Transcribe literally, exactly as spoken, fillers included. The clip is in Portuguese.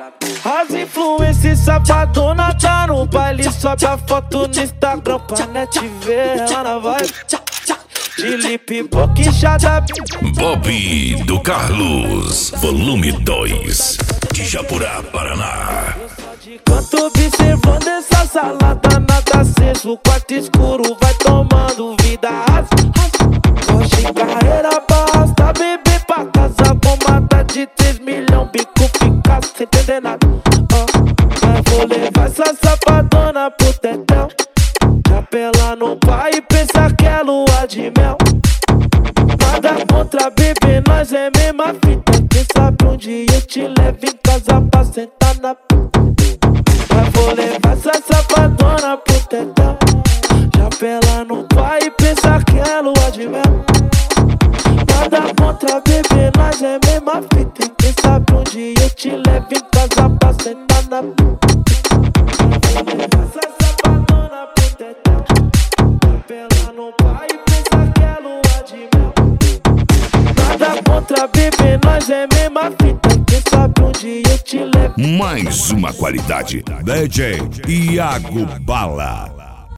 As influências safadona tá no baile, sobe a foto no Instagram pra net ver. Ela na vibe de lip boquinchada. Bob do Carlos, volume dois, de Japurá, Paraná. Canto observando essa salada, nada aceso, o quarto escuro vai tomando vida. Hoje carreira basta, beber pra casa com mata de três milhões, bico fica sem entender nada. Oh, mas vou levar essa safadona pro tetel, capela no pai e pensa que é lua de mel. Nada contra bebê, nós é mesma fita. Quem sabe um dia eu te levo em casa pra sentar na puta. Mas vou levar essa safadona pro tetel, capela no pai e pensa que é lua de mel. Nada contra bebê, nós é mesma fita. Quem sabe um dia eu te levo em casa pra sentar na puta. Vou levar essa safadona pro tetel, capela no pai e pensa que é lua de mel. Nada contra bebê, nós é mesma fita. Quem sabe um dia eu te levo. Mais uma qualidade, D J Iago Bala.